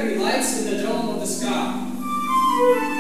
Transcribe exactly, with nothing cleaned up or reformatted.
there be lights in the dome of the sky?